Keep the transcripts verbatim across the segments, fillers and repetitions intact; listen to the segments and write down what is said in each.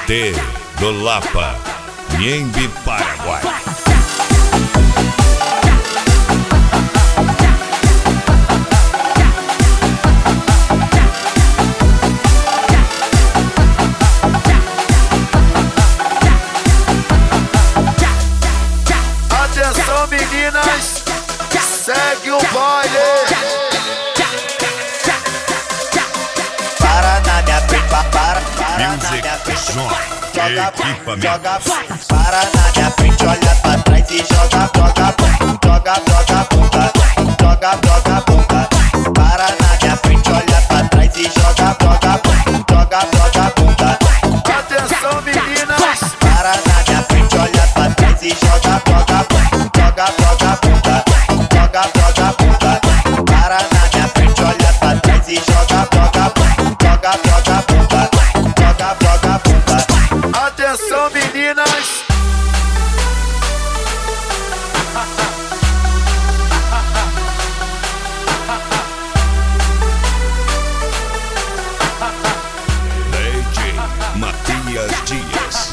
T do Lapa, Nhembe, Paraguai. Atenção, meninas, segue o baile. Para na minha frente, para, para na minha frente. Joga, joga, para na minha frente, olha pra trás e joga, joga, joga, joga bunda, joga, joga bunda. Para na minha frente, olha pra trás e joga, joga, joga, joga bunda. Atenção, meninas, para na minha frente, olha pra trás e joga, joga, joga, joga bunda, joga, joga bunda. Para na minha frente, olha pra trás e joga, joga, joga, joga bunda, joga, joga bunda. Atenção, meninas. D J Matias Dias.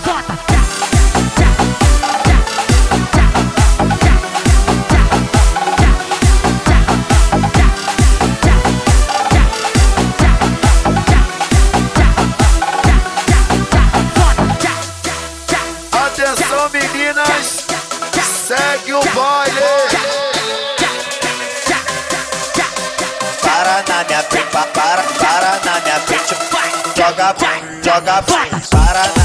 Atenção, meninas, segue o baile. Para na minha frente, para, para na minha frente. Joga, joga, para na